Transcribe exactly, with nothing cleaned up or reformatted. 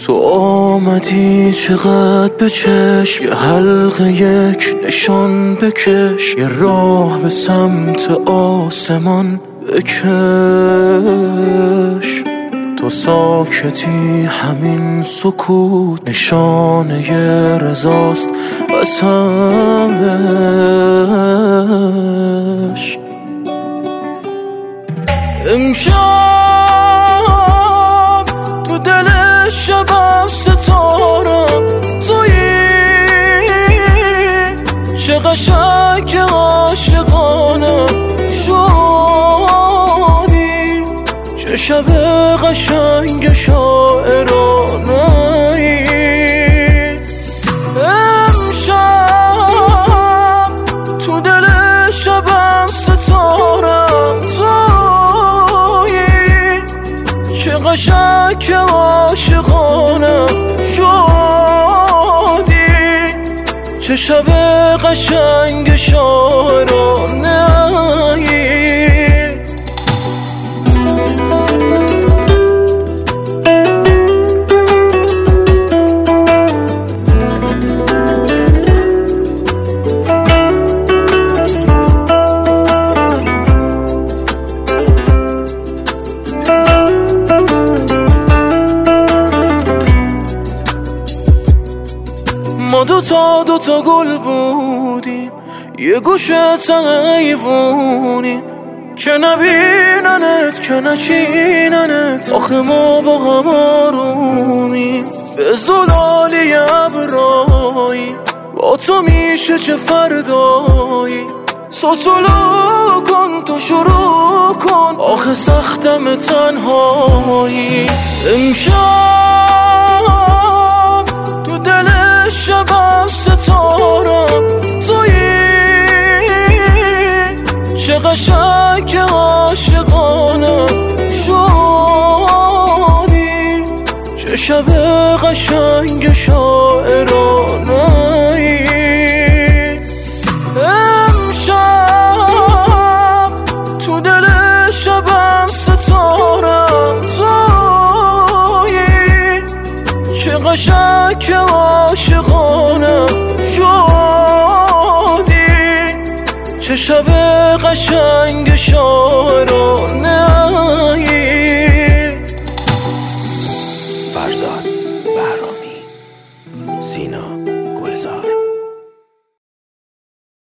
تو آمدی چقدر به چشم، یه حلقه یک نشان بکش، یه راه به سمت آسمان بکش. تو ساکتی همین سکوت نشانه ی رضاست قسمش. امشب تو دل شب ستارم تویی، چه قشنگ عاشقانه شدی، چه شب قشنگ شاعرانه ای. امشب تو دل شب ستارم تویی، چه قشنگ عاشقانه شدی، چه شب قشنگ شاعرانه ای. ما دوتا دوتا گل بودیم، یه گوشه حیوونیم، که نبیننت که نچیننت، آخه ما با هم آرومیم. به زلالی ابرایی با تو میشه چه فردایی، تو طلوع کن تو شروع کن، آخه سختم تنهایی. امشب تو دل شب ستارم تویی، چه قشنگ عاشقانه شدی، چه شب قشنگ شاعرانه ای. امشب تو دل شب ستارم تویی، چه قشنگ عاشقانه شدی، چه شب قشنگ شاعرانه ای.